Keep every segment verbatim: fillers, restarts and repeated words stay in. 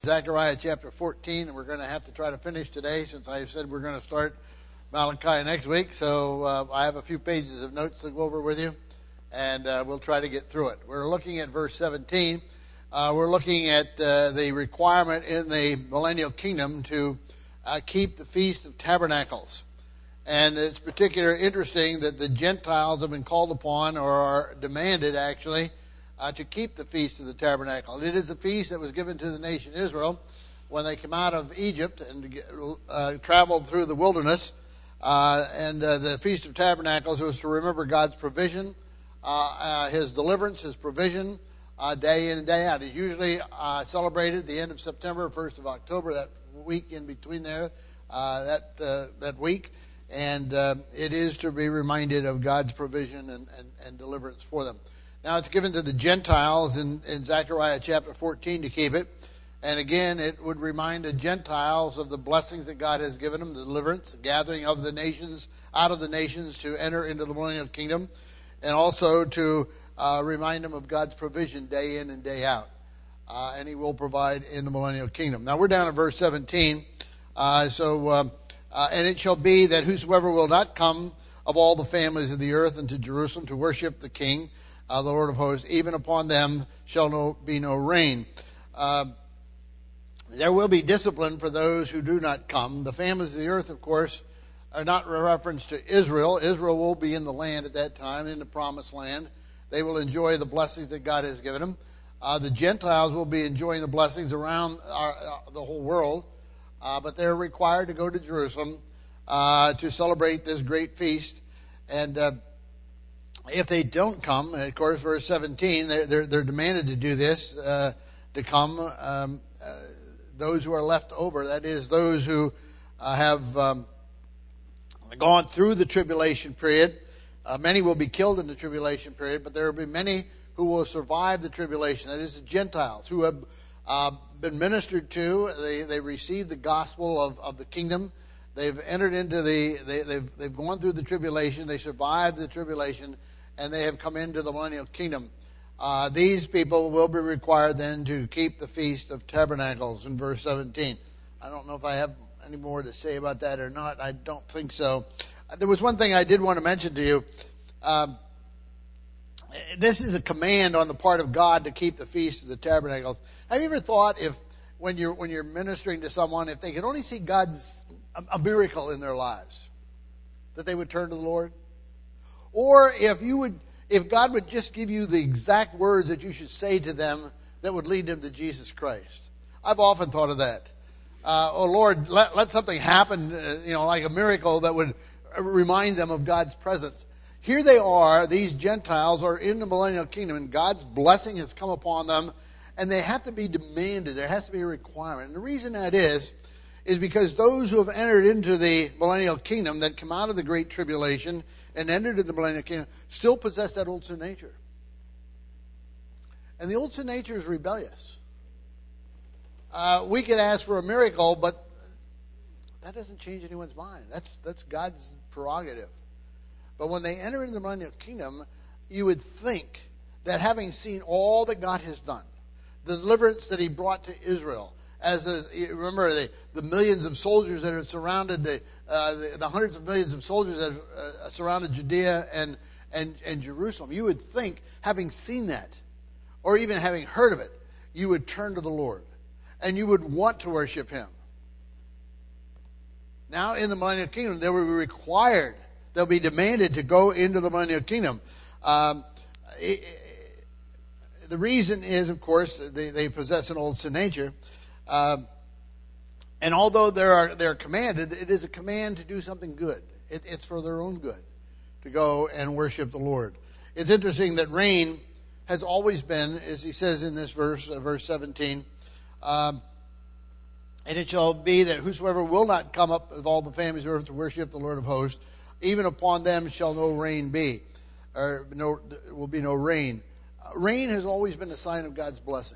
Zechariah chapter fourteen, and we're going to have to try to finish today since I said we're going to start Malachi next week. So uh, I have a few pages of notes to go over with you, and uh, we'll try to get through it. We're looking at verse seventeen. Uh, we're looking at uh, the requirement in the millennial kingdom to uh, keep the Feast of Tabernacles. And it's particularly interesting that the Gentiles have been called upon, or are demanded actually, uh, to keep the Feast of the Tabernacle. It is a feast that was given to the nation Israel when they came out of Egypt and uh, traveled through the wilderness. Uh, and uh, the Feast of Tabernacles was to remember God's provision, uh, uh, His deliverance, His provision, uh, day in and day out. It's usually uh, celebrated the end of September, first of October, that week in between there, uh, that uh, that week. And uh, it is to be reminded of God's provision and, and, and deliverance for them. Now, it's given to the Gentiles in, in Zechariah chapter fourteen to keep it. And again, it would remind the Gentiles of the blessings that God has given them, the deliverance, the gathering of the nations, out of the nations to enter into the millennial kingdom, and also to uh, remind them of God's provision day in and day out. Uh, and He will provide in the millennial kingdom. Now, we're down at verse seventeen. Uh, so, uh, uh, and it shall be that whosoever will not come of all the families of the earth into Jerusalem to worship the King, uh, the Lord of hosts, even upon them shall no, be no rain. Uh, There will be discipline for those who do not come. The families of the earth, of course, are not a reference to Israel. Israel will be in the land at that time, in the promised land. They will enjoy the blessings that God has given them. Uh, the Gentiles will be enjoying the blessings around our, uh, the whole world, uh, but they're required to go to Jerusalem uh, to celebrate this great feast. And uh, if they don't come, of course, verse seventeen, they're, they're, they're demanded to do this, uh, to come. Um, uh, Those who are left over, that is, those who uh, have um, gone through the tribulation period. Uh, many will be killed in the tribulation period, but there will be many who will survive the tribulation. That is, the Gentiles who have uh, been ministered to. They they received the gospel of, of the kingdom. They've entered into the. They, they've they've gone through the tribulation. They survived the tribulation, and they have come into the millennial kingdom. Uh, these people will be required then to keep the Feast of Tabernacles in verse seventeen. I don't know if I have any more to say about that or not. I don't think so. Uh, there was one thing I did want to mention to you. Um, this is a command on the part of God to keep the Feast of the Tabernacles. Have you ever thought if, when you're when you're ministering to someone, if they could only see God's a, a miracle in their lives, that they would turn to the Lord? Or if you would... If God would just give you the exact words that you should say to them that would lead them to Jesus Christ. I've often thought of that. Uh, oh, Lord, let, let something happen, uh, you know, like a miracle that would remind them of God's presence. Here they are, these Gentiles are in the millennial kingdom, and God's blessing has come upon them, and they have to be demanded. There has to be a requirement. And the reason that is, is because those who have entered into the millennial kingdom that come out of the great tribulation and entered into the millennial kingdom still possess that old sin nature. And the old sin nature is rebellious. Uh, we can ask for a miracle, but that doesn't change anyone's mind. That's that's God's prerogative. But when they enter into the millennial kingdom, you would think that having seen all that God has done, the deliverance that He brought to Israel, as a, remember the, the millions of soldiers that have surrounded the, uh, the the hundreds of millions of soldiers that have uh, surrounded Judea and, and and Jerusalem. You would think, having seen that, or even having heard of it, you would turn to the Lord, and you would want to worship Him. Now, in the millennial kingdom, they will be required, they'll be demanded to go into the millennial kingdom. Um, it, the reason is, of course, they, they possess an old sin nature. Uh, and although they are they're commanded, it is a command to do something good. It, it's for their own good to go and worship the Lord. It's interesting that rain has always been, as he says in this verse, uh, verse seventeen, um, and it shall be that whosoever will not come up of all the families of earth to worship the Lord of hosts, even upon them shall no rain be, or no, there will be no rain. Uh, rain has always been a sign of God's blessing.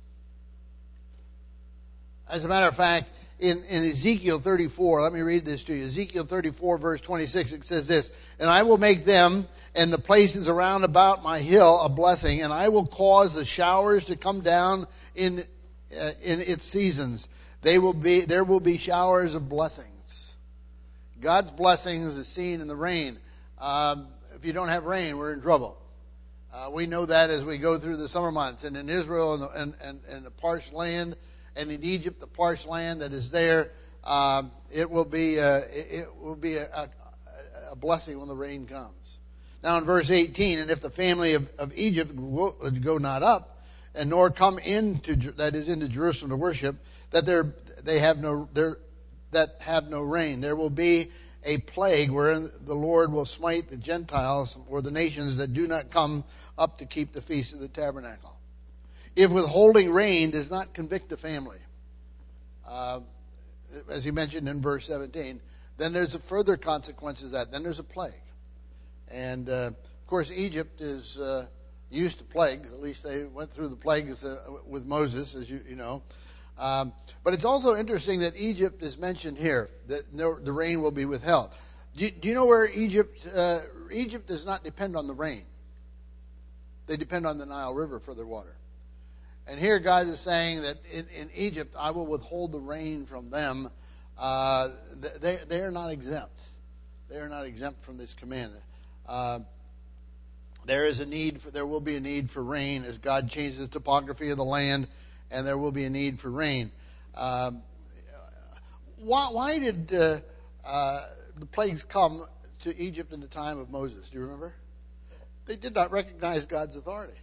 As a matter of fact, in, in Ezekiel thirty-four, let me read this to you. Ezekiel thirty-four, verse twenty-six, it says this, "And I will make them and the places around about my hill a blessing, and I will cause the showers to come down in uh, in its seasons. They will be there will be showers of blessings. God's blessings is seen in the rain. Um, if you don't have rain, we're in trouble. Uh, we know that as we go through the summer months. And in Israel and the, and, and, and the parched land, and in Egypt, the parched land that is there, um, it will be uh, it will be a, a, a blessing when the rain comes. Now in verse eighteen, and if the family of, of Egypt go not up, and nor come into that is into Jerusalem to worship, that there they have no there that have no rain, there will be a plague wherein the Lord will smite the Gentiles or the nations that do not come up to keep the feast of the tabernacle. If withholding rain does not convict the family, uh, as he mentioned in verse seventeen, then there's a further consequences of that. Then there's a plague. And, uh, of course, Egypt is uh, used to plagues. At least they went through the plagues uh, with Moses, as you, you know. Um, but it's also interesting that Egypt is mentioned here, that no, the rain will be withheld. Do, do you know where Egypt, uh, Egypt does not depend on the rain. They depend on the Nile River for their water. And here God is saying that in, in Egypt, I will withhold the rain from them. Uh, they, they are not exempt. They are not exempt from this command. Uh, there is a need for, there will be a need for rain as God changes the topography of the land, and there will be a need for rain. Um, why, why did uh, uh, the plagues come to Egypt in the time of Moses? Do you remember? They did not recognize God's authority.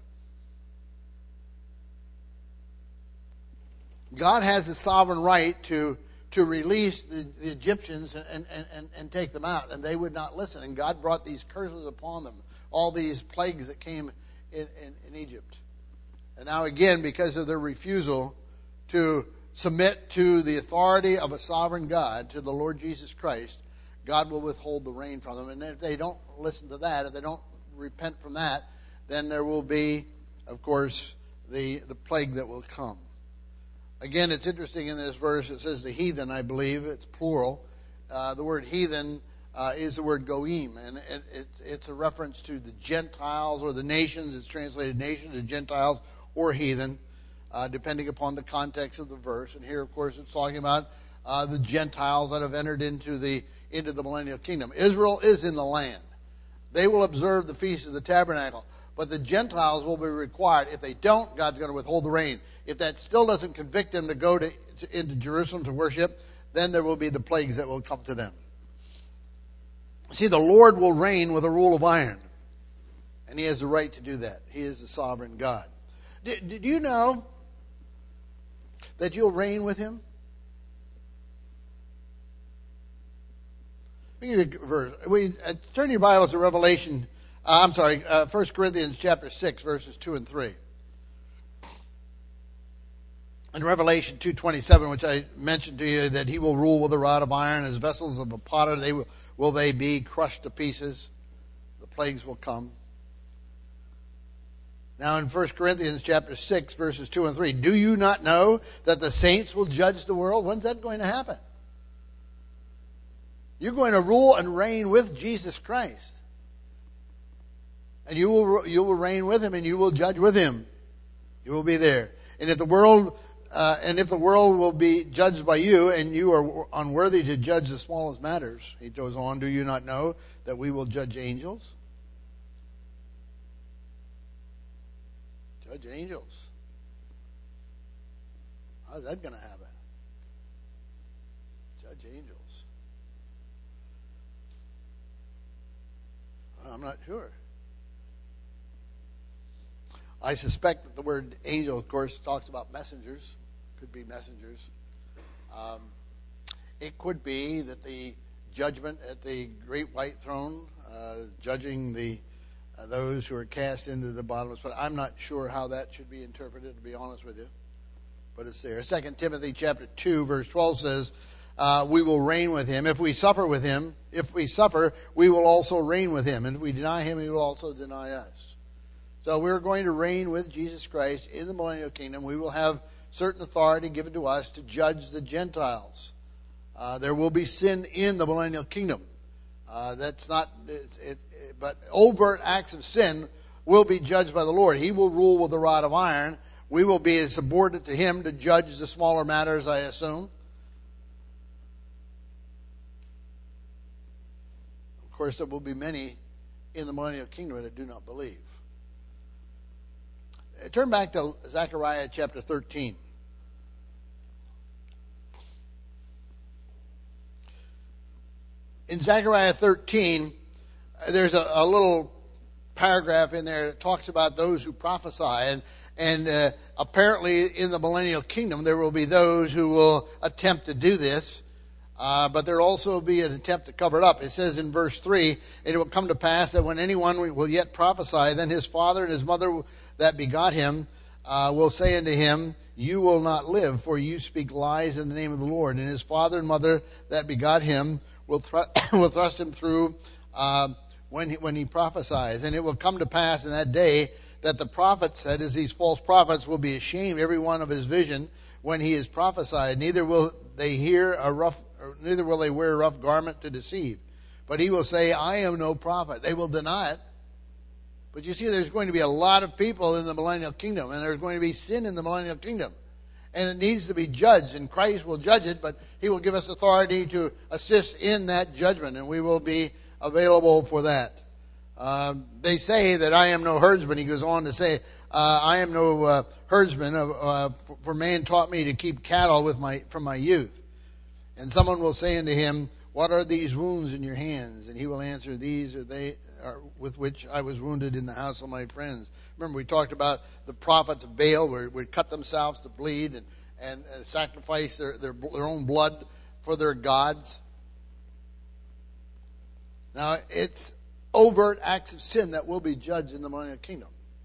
God has the sovereign right to to release the, the Egyptians and, and, and, and take them out, and they would not listen. And God brought these curses upon them, all these plagues that came in, in, in Egypt. And now again, because of their refusal to submit to the authority of a sovereign God, to the Lord Jesus Christ, God will withhold the rain from them. And if they don't listen to that, if they don't repent from that, then there will be, of course, the, the plague that will come. Again, it's interesting in this verse, it says the heathen, I believe, it's plural. Uh, the word heathen uh, is the word goyim, and it, it, it's a reference to the Gentiles or the nations. It's translated nations, the Gentiles, or heathen, uh, depending upon the context of the verse. And here, of course, it's talking about uh, the Gentiles that have entered into the into the millennial kingdom. Israel is in the land. They will observe the Feast of the Tabernacle. But the Gentiles will be required. If they don't, God's going to withhold the rain. If that still doesn't convict them to go to, to, into Jerusalem to worship, then there will be the plagues that will come to them. See, the Lord will reign with a rule of iron. And he has the right to do that. He is the sovereign God. Did, did you know that you'll reign with him? Let me give you a verse. We, uh, turn your Bibles to Revelation. Uh, I'm sorry, uh, First Corinthians chapter six, verses two and three. In Revelation two twenty-seven, which I mentioned to you, that he will rule with a rod of iron, as vessels of a potter, they will, will they be crushed to pieces. The plagues will come. Now in First Corinthians chapter six, verses two and three, do you not know that the saints will judge the world? When's that going to happen? You're going to rule and reign with Jesus Christ. And you will you will reign with him, and you will judge with him. You will be there. And if the world uh, and if the world will be judged by you, and you are unworthy to judge the smallest matters, he goes on, do you not know that we will judge angels? Judge angels. How's that going to happen? Judge angels. Well, I'm not sure. I suspect that the word angel, of course, talks about messengers. Could be messengers. Um, it could be that the judgment at the great white throne, uh, judging the uh, those who are cast into the bottomless pit. I'm not sure how that should be interpreted, to be honest with you. But it's there. Second Timothy chapter two, verse twelve says, uh, we will reign with him. If we suffer with him, if we suffer, we will also reign with him. And if we deny him, he will also deny us. So we're going to reign with Jesus Christ in the millennial kingdom. We will have certain authority given to us to judge the Gentiles. Uh, there will be sin in the millennial kingdom. Uh, that's not, it, it, but overt acts of sin will be judged by the Lord. He will rule with a rod of iron, We will be subordinate to him to judge the smaller matters, I assume. Of course, there will be many in the millennial kingdom that do not believe. Turn back to Zechariah chapter thirteen. In Zechariah thirteen, there's a, a little paragraph in there that talks about those who prophesy. And, and uh, apparently in the millennial kingdom, there will be those who will attempt to do this. Uh, but there will also be an attempt to cover it up. It says in verse three, and it will come to pass that when anyone will yet prophesy, then his father and his mother that begot him uh, will say unto him, you will not live, for you speak lies in the name of the Lord. And his father and mother that begot him will, thr- will thrust him through uh, when, he, when he prophesies. And it will come to pass in that day that the prophets, that is, these false prophets, will be ashamed, every one of his vision, when he is prophesied. Neither will they hear a rough, neither will they wear a rough garment to deceive. But he will say, I am no prophet. They will deny it. But you see, there's going to be a lot of people in the millennial kingdom, and there's going to be sin in the millennial kingdom. And it needs to be judged, and Christ will judge it, but he will give us authority to assist in that judgment, and we will be available for that. Um, they say that I am no herdsman. He goes on to say, uh, I am no uh, herdsman, uh, uh, for, for man taught me to keep cattle with my from my youth. And someone will say unto him, what are these wounds in your hands? And he will answer, these are they are with which I was wounded in the house of my friends. Remember, we talked about the prophets of Baal, where would cut themselves to bleed and, and, and sacrifice their, their, their own blood for their gods. Now, it's overt acts of sin that will be judged in the millennial kingdom.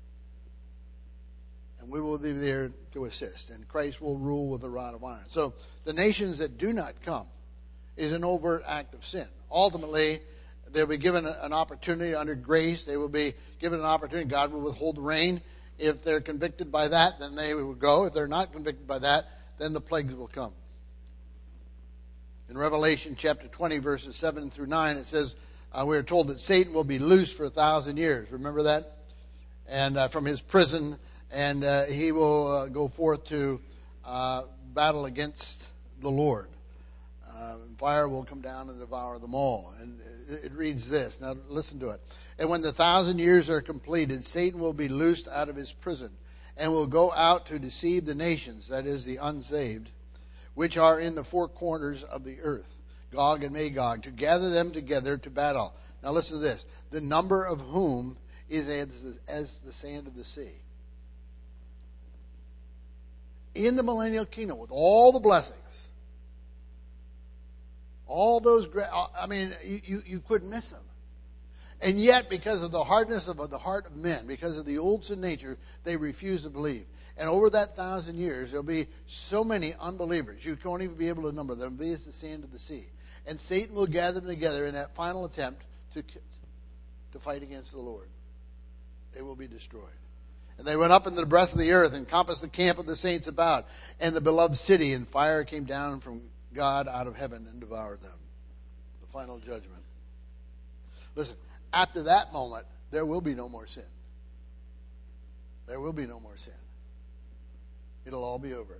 And we will be there to assist. And Christ will rule with a rod of iron. So the nations that do not come is an overt act of sin. Ultimately, they'll be given an opportunity under grace. They will be given an opportunity. God will withhold rain. If they're convicted by that, then they will go. If they're not convicted by that, then the plagues will come. In Revelation chapter twenty, verses seven through nine, it says, Uh, we are told that Satan will be loosed for a thousand years. Remember that? And uh, from his prison, and uh, he will uh, go forth to uh, battle against the Lord. Uh, and fire will come down and devour them all. And it, it reads this. Now listen to it. And when the thousand years are completed, Satan will be loosed out of his prison and will go out to deceive the nations, that is, the unsaved, which are in the four corners of the earth, Gog and Magog, to gather them together to battle. Now listen to this. The number of whom is as, as the sand of the sea. In the millennial kingdom, with all the blessings, all those, I mean, you, you couldn't miss them. And yet, because of the hardness of the heart of men, because of the old sin nature, they refuse to believe. And over that thousand years, there'll be so many unbelievers. You can't even be able to number them. They'll be as the sand of the sea. And Satan will gather them together in that final attempt to, to fight against the Lord. They will be destroyed. And they went up into the breadth of the earth and encompassed the camp of the saints about, and the beloved city, and fire came down from God out of heaven and devoured them. The final judgment. Listen, after that moment, there will be no more sin. There will be no more sin. It'll all be over.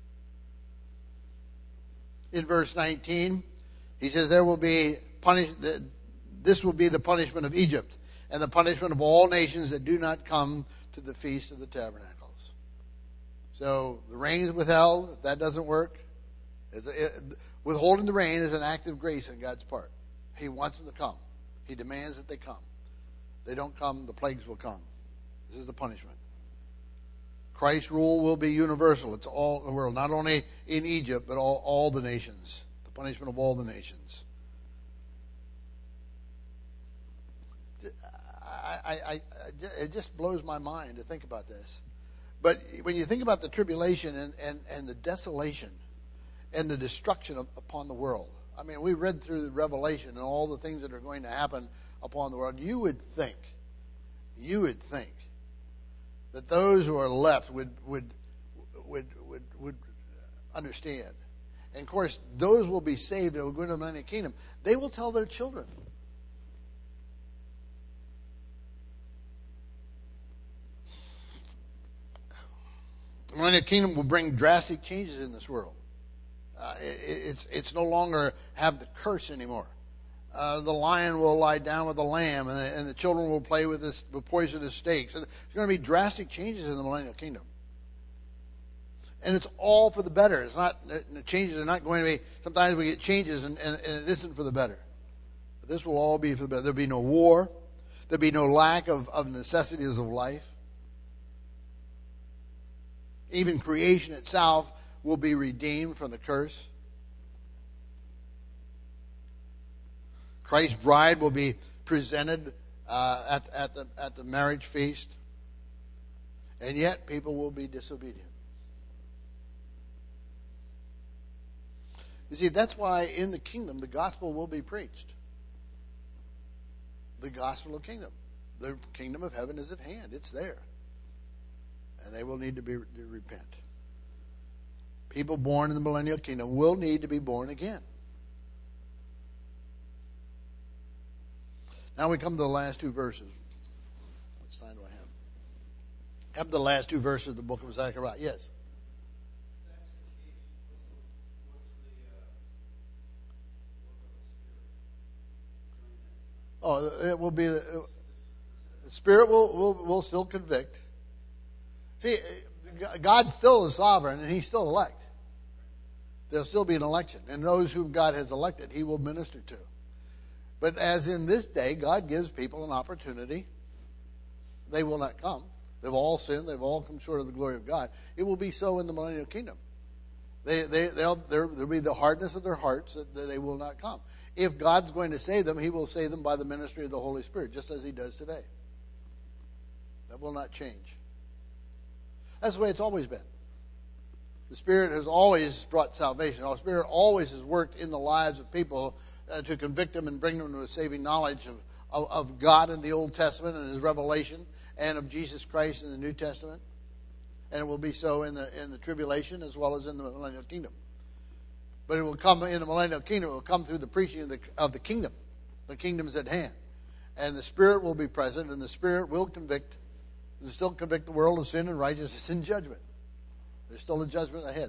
In verse nineteen, he says, there will be punish, this will be the punishment of Egypt, and the punishment of all nations that do not come to the Feast of the Tabernacles. So the rain is withheld. If that doesn't work, it's a, it, withholding the rain is an act of grace on God's part. He wants them to come. He demands that they come. They don't come, the plagues will come. This is the punishment. Christ's rule will be universal. It's all the world, not only in Egypt, but all, all the nations. The punishment of all the nations. I, I, I, it just blows my mind to think about this. But when you think about the tribulation and, and, and the desolation and the destruction of, upon the world, I mean, we read through the Revelation and all the things that are going to happen upon the world. You would think, you would think that those who are left would would would would, would understand. And of course, those will be saved that will go into the millennial kingdom. They will tell their children. The millennial kingdom will bring drastic changes in this world. Uh, it, it's, it's no longer have the curse anymore. Uh, the lion will lie down with the lamb, and the, and the children will play with, this, with poisonous snakes. There's going to be drastic changes in the millennial kingdom. And it's all for the better. It's not, the changes are not going to be, sometimes we get changes and, and, and it isn't for the better. But this will all be for the better. There'll be no war. There'll be no lack of, of necessities of life. Even creation itself will be redeemed from the curse. Christ's bride will be presented uh, at, at, the, at the marriage feast. And yet people will be disobedient. You see, that's why in the kingdom the gospel will be preached. The gospel of kingdom. The kingdom of heaven is at hand. It's there. And they will need to be to repent. People born in the millennial kingdom will need to be born again. Now we come to the last two verses. What time do I have? Up to the last two verses of the book of Zechariah. Yes. Oh, it will be, the Spirit will, will, will still convict. See, God still is sovereign and He's still elect. There'll still be an election. And those whom God has elected, He will minister to. But as in this day, God gives people an opportunity. They will not come. They've all sinned. They've all come short of the glory of God. It will be so in the millennial kingdom. They, they, they'll, there'll be the hardness of their hearts that they will not come. If God's going to save them, He will save them by the ministry of the Holy Spirit, just as He does today. That will not change. That's the way it's always been. The Spirit has always brought salvation. The Spirit always has worked in the lives of people uh, to convict them and bring them to a saving knowledge of, of, of God in the Old Testament and His revelation, and of Jesus Christ in the New Testament. And it will be so in the in the tribulation as well as in the millennial kingdom. But it will come in the millennial kingdom. It will come through the preaching of the, of the kingdom. The kingdom is at hand. And the Spirit will be present, and the Spirit will convict, and still convict the world of sin and righteousness and judgment. There's still a judgment ahead.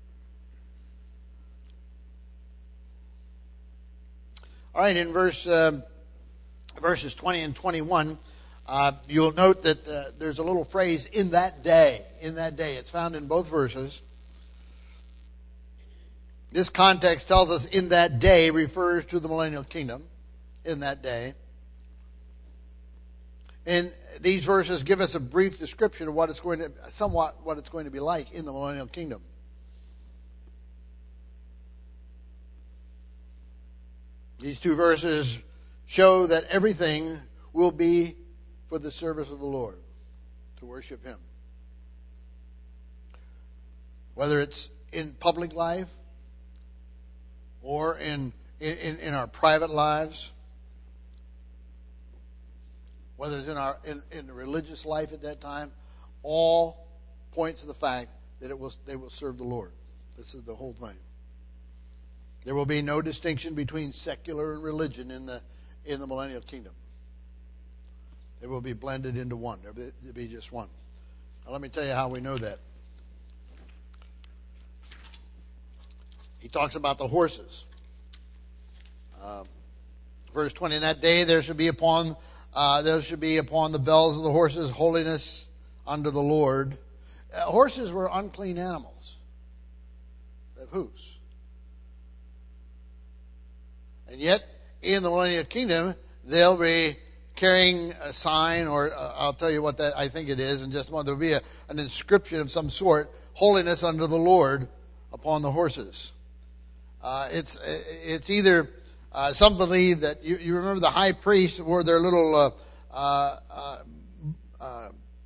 All right, in verse uh, verses twenty and twenty-one, uh, you'll note that uh, there's a little phrase, in that day. In that day. It's found in both verses. This context tells us in that day refers to the millennial kingdom. In that day. And these verses give us a brief description of what it's going to, somewhat what it's going to be like in the millennial kingdom. These two verses show that everything will be for the service of the Lord, to worship Him. Whether it's in public life, or in, in, in our private lives, whether it's in our in, in the religious life at that time, all point to the fact that it will they will serve the Lord. This is the whole thing. There will be no distinction between secular and religion in the in the millennial kingdom. They will be blended into one. There will be just one. Now let me tell you how we know that. He talks about the horses. Uh, verse twenty, in that day there should be upon uh, there should be upon the bells of the horses holiness unto the Lord. Uh, horses were unclean animals. They have hooves. And yet, in the millennial kingdom, they'll be carrying a sign, or uh, I'll tell you what that I think it is in just a moment. There'll be a, an inscription of some sort, holiness unto the Lord, upon the horses. Uh, it's it's either uh, some believe that you, you remember the high priests wore their little uh, uh, uh, uh,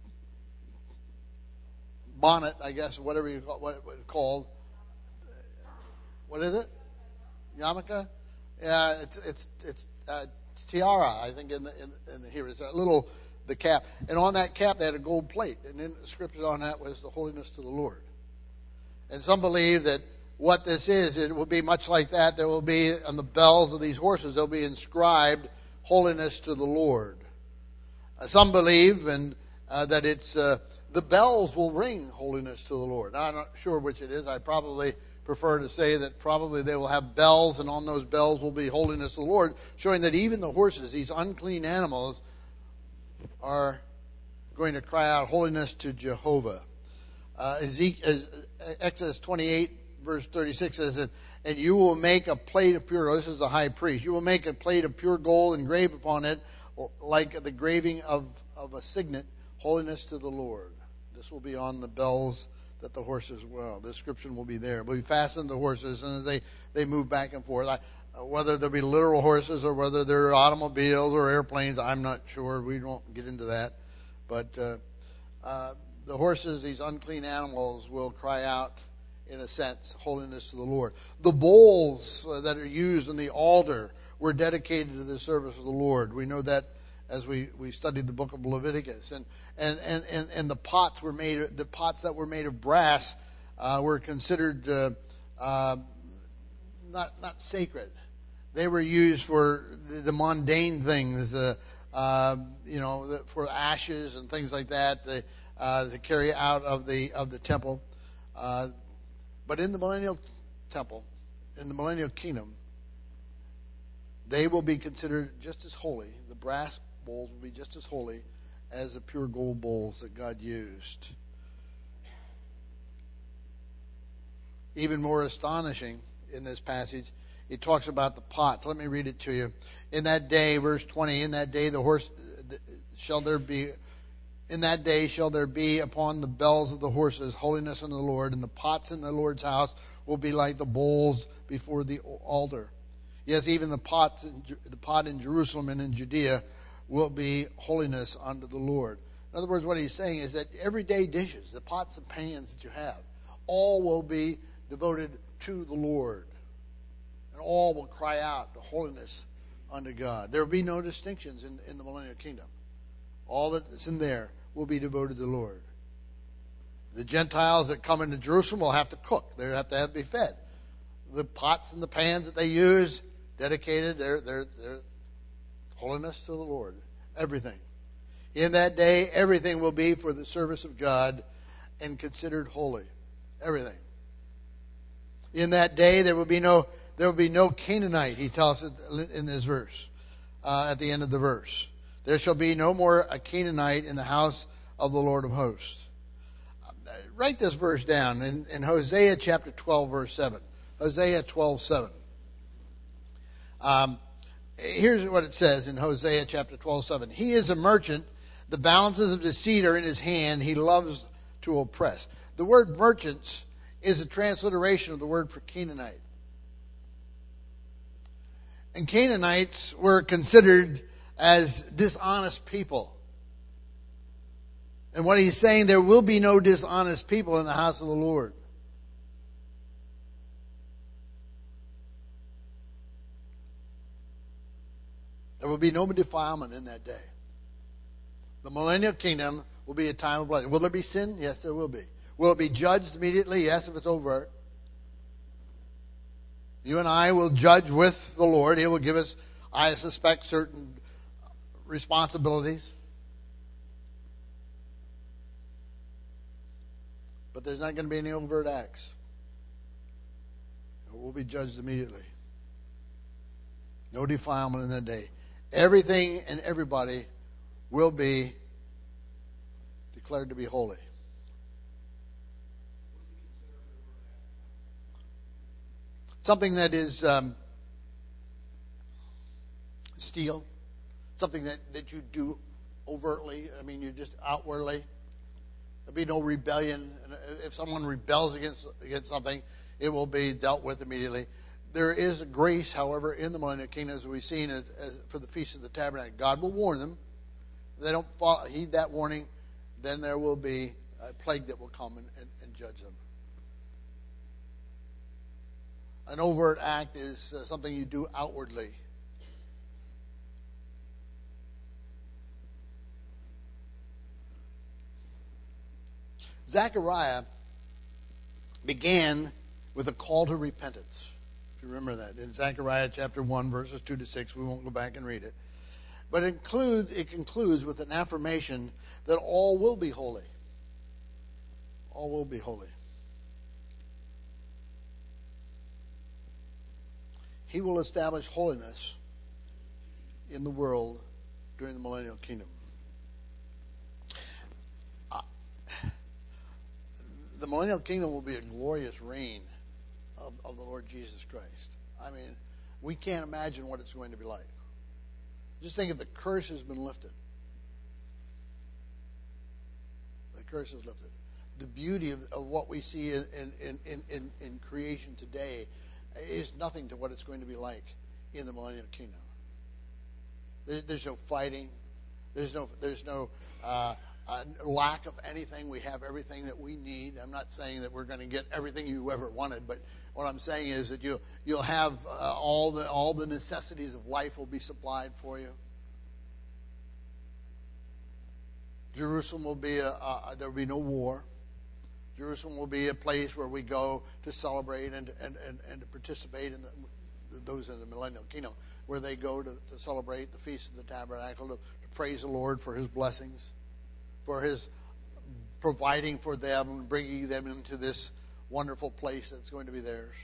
bonnet, I guess, whatever you call what it's called. What is it? Yarmulke? Yeah, it's it's it's uh, tiara, I think in the in, in the here. It's a little the cap, and on that cap they had a gold plate, and then inscription on that was the holiness to the Lord. And some believe that what this is, it will be much like that. There will be on the bells of these horses, they'll be inscribed holiness to the Lord. Uh, some believe and uh, that it's uh, The bells will ring holiness to the Lord. I'm not sure which it is. I probably prefer to say that probably they will have bells, and on those bells will be holiness to the Lord, showing that even the horses, these unclean animals, are going to cry out holiness to Jehovah. Uh, Ezekiel, Exodus twenty-eight, verse thirty-six says that, and you will make a plate of pure gold. This is the high priest. You will make a plate of pure gold and grave upon it, like the graving of, of a signet, holiness to the Lord. This will be on the bells that the horses will. The inscription will be there. It will be fastened to horses, and as they, they move back and forth, I, whether they'll be literal horses or whether they're automobiles or airplanes, I'm not sure. We won't get into that. But uh, uh, the horses, these unclean animals, will cry out, in a sense, holiness to the Lord. The bowls uh, that are used in the altar were dedicated to the service of the Lord. We know that as we, we studied the book of Leviticus. And, and, and, and, and the pots were made, the pots that were made of brass uh, were considered uh, uh, not, not sacred. They were used for the, the mundane things, uh, uh, you know, the, for ashes and things like that, the, uh, to carry out of the of the temple. Uh, but in the millennial temple, in the millennial kingdom, they will be considered just as holy. The brass bowls will be just as holy as the pure gold bowls that God used. Even more astonishing in this passage, it talks about the pots. Let me read it to you. In that day, verse twenty, in that day the horse shall there be, in that day shall there be upon the bells of the horses holiness unto the Lord, and the pots in the Lord's house will be like the bowls before the altar. Yes, even the pots, in, the pot in Jerusalem and in Judea will be holiness unto the Lord. In other words, what he's saying is that everyday dishes, the pots and pans that you have, all will be devoted to the Lord. And all will cry out to holiness unto God. There will be no distinctions in, in the millennial kingdom. All that's in there will be devoted to the Lord. The Gentiles that come into Jerusalem will have to cook. They have to have to be fed. The pots and the pans that they use, dedicated, they're, they're, they're holiness to the Lord. Everything. In that day, everything will be for the service of God and considered holy. Everything. In that day, there will be no there will be no Canaanite, he tells us in this verse, uh, at the end of the verse. There shall be no more a Canaanite in the house of the Lord of hosts. Uh, write this verse down in, in Hosea chapter twelve, verse seven. Hosea twelve, seven. Um, here's what it says in Hosea chapter twelve, seven. He is a merchant. The balances of deceit are in his hand. He loves to oppress. The word merchants is a transliteration of the word for Canaanite. And Canaanites were considered as dishonest people. And what he's saying, there will be no dishonest people in the house of the Lord. There will be no defilement in that day. The millennial kingdom will be a time of blessing. Will there be sin? Yes, there will be. Will it be judged immediately? Yes, if it's overt. You and I will judge with the Lord. He will give us, I suspect, certain responsibilities. But there's not going to be any overt acts. It will be judged immediately. No defilement in that day. Everything and everybody will be declared to be holy. Something that is um, steal, something that, that you do overtly. I mean, you just outwardly. There'll be no rebellion. If someone rebels against against something, it will be dealt with immediately. There is a grace, however, in the millennial kingdom, as we've seen as, as for the Feast of the Tabernacle. God will warn them. If they don't follow, heed that warning, then there will be a plague that will come and, and, and judge them. An overt act is uh, something you do outwardly. Zechariah began with a call to repentance. If you remember that. In Zechariah chapter one, verses two to six, we won't go back and read it. But it, include, it concludes with an affirmation that all will be holy. all will be holy. He will establish holiness in the world during the millennial kingdom. Uh, the millennial kingdom will be a glorious reign of, of the Lord Jesus Christ. I mean, we can't imagine what it's going to be like. Just think if the curse has been lifted. The curse is lifted. The beauty of, of what we see in, in, in, in, in creation today is nothing to what it's going to be like in the millennial kingdom. There, there's no fighting. There's no there's no uh, uh, lack of anything. We have everything that we need. I'm not saying that we're going to get everything you ever wanted, but what I'm saying is that you you'll have uh, all the all the necessities of life will be supplied for you. Jerusalem will be a, a there will be no war. Jerusalem will be a place where we go to celebrate and and, and, and to participate in the, those in the millennial kingdom, where they go to, to celebrate the Feast of the Tabernacle, to, to praise the Lord for His blessings, for His providing for them and bringing them into this wonderful place that's going to be theirs.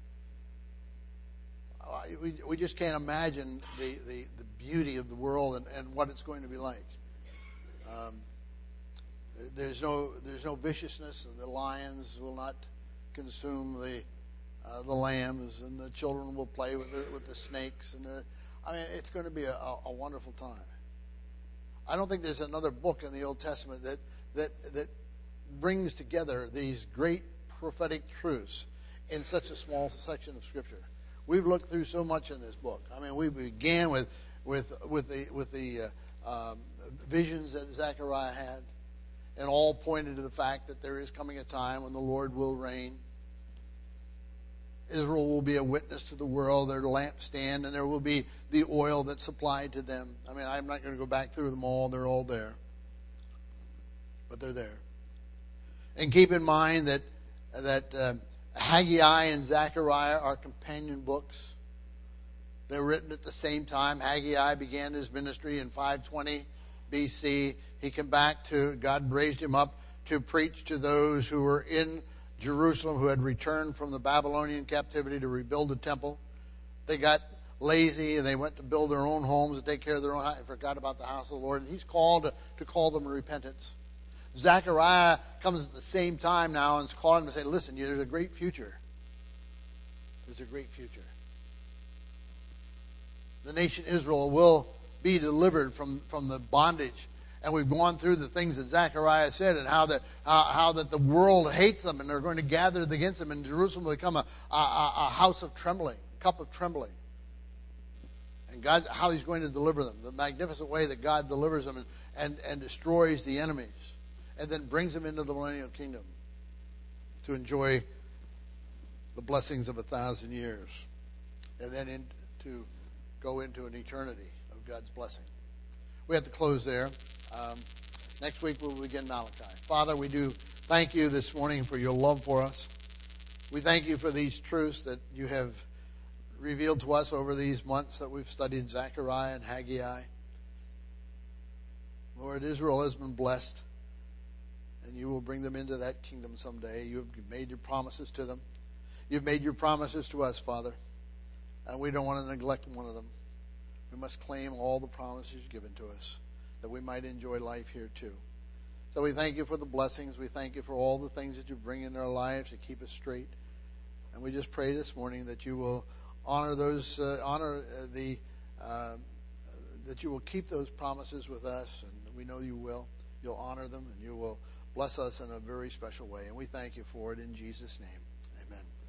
Uh, we, we just can't imagine the, the, the beauty of the world and, and what it's going to be like. Um, there's no there's no viciousness. The lions will not consume the uh, the lambs, and the children will play with the, with the snakes. And the, I mean, it's going to be a, a wonderful time. I don't think there's another book in the Old Testament that that that brings together these great prophetic truths in such a small section of Scripture. We've looked through so much in this book. I mean, we began with with with the with the uh, um, visions that Zechariah had, and all pointed to the fact that there is coming a time when the Lord will reign. Israel will be a witness to the world, their lampstand, and there will be the oil that's supplied to them. I mean, I'm not going to go back through them all. They're all there. But they're there. And keep in mind that that uh, Haggai and Zechariah are companion books. They're written at the same time. Haggai began his ministry in five twenty B C. He came back to, God raised him up to preach to those who were in Jerusalem, who had returned from the Babylonian captivity to rebuild the temple. They got lazy and they went to build their own homes and take care of their own house and forgot about the house of the Lord. And he's called to, to call them to repentance. Zechariah comes at the same time now and is calling them to say, listen, there's a great future. There's a great future. The nation Israel will be delivered from, from the bondage. And we've gone through the things that Zechariah said and how that how, how that the world hates them and they're going to gather against them, and Jerusalem will become a, a, a house of trembling, a cup of trembling. And God, how He's going to deliver them, the magnificent way that God delivers them and, and, and destroys the enemies, and then brings them into the millennial kingdom to enjoy the blessings of a thousand years, and then in, to go into an eternity of God's blessing. We have to close there. Um, next week we'll begin Malachi. Father, we do thank you this morning for your love for us. We thank you for these truths that you have revealed to us over these months that we've studied Zechariah and Haggai. Lord, Israel has been blessed, and you will bring them into that kingdom someday. You have made your promises to them. You've made your promises to us, Father, and we don't want to neglect one of them. We must claim all the promises you've given to us, that we might enjoy life here too. So we thank you for the blessings. We thank you for all the things that you bring in our lives to keep us straight. And we just pray this morning that you will honor those, uh, honor the, uh, that you will keep those promises with us, and we know you will. You'll honor them, and you will bless us in a very special way. And we thank you for it in Jesus' name. Amen.